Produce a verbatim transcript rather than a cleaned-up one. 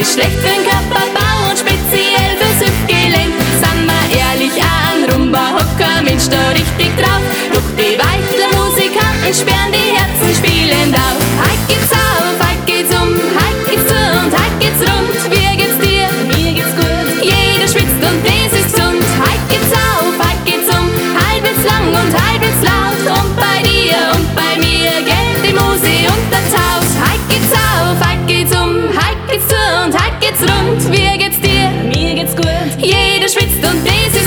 ist schlecht für den Körperbau und speziell fürs Hüftgelenk. Sind wir ehrlich, auch ein Rumba-Hocker, Mensch, da richtig drauf. Doch die weiteren Musikanten sperren die Herzen spielend auf. Heut geht's auf, heut geht's um, heut geht's zu und heut geht's rund. Wie geht's dir? Mir geht's gut. Jeder schwitzt und das ist gesund. Heut geht's auf, heut geht's um, halbwegs lang und halbwegs laut. Und bei dir und bei mir geht die Musi unters Haus. Heut geht's auf, heut geht's um, heut geht's zu und heut geht's rund. Wie geht's dir? Mir geht's gut. Jeder schwitzt und das